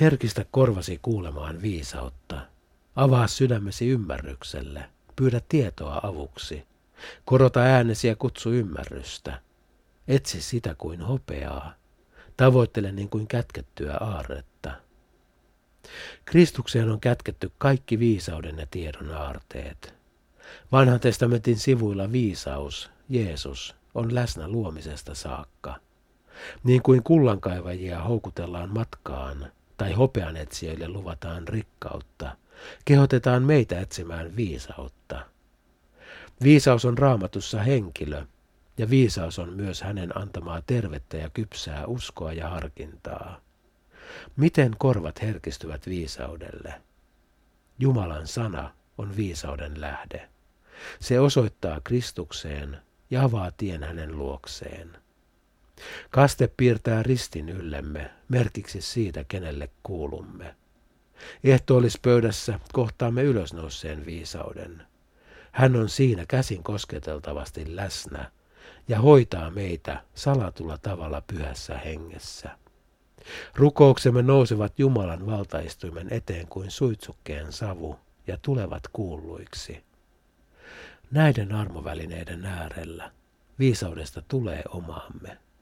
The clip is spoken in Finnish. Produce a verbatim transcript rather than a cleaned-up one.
Herkistä korvasi kuulemaan viisautta. Avaa sydämesi ymmärrykselle. Pyydä tietoa avuksi. Korota äänesi ja kutsu ymmärrystä. Etsi sitä kuin hopeaa. Tavoittele niin kuin kätkettyä aarretta. Kristukseen on kätketty kaikki viisauden ja tiedon aarteet. Vanhan testamentin sivuilla viisaus, Jeesus, on läsnä luomisesta saakka. Niin kuin kullankaivajia houkutellaan matkaan tai hopeanetsijöille luvataan rikkautta, kehotetaan meitä etsimään viisautta. Viisaus on Raamatussa henkilö, ja viisaus on myös hänen antamaa tervettä ja kypsää uskoa ja harkintaa. Miten korvat herkistyvät viisaudelle? Jumalan sana on viisauden lähde. Se osoittaa Kristukseen ja avaa tien hänen luokseen. Kaste piirtää ristin yllemme, merkiksi siitä, kenelle kuulumme. Ehtoollispöydässä kohtaamme ylösnouseen viisauden. Hän on siinä käsin kosketeltavasti läsnä ja hoitaa meitä salatulla tavalla pyhässä hengessä. Rukouksemme nousevat Jumalan valtaistuimen eteen kuin suitsukkeen savu ja tulevat kuulluiksi. Näiden armovälineiden äärellä viisaudesta tulee omaamme.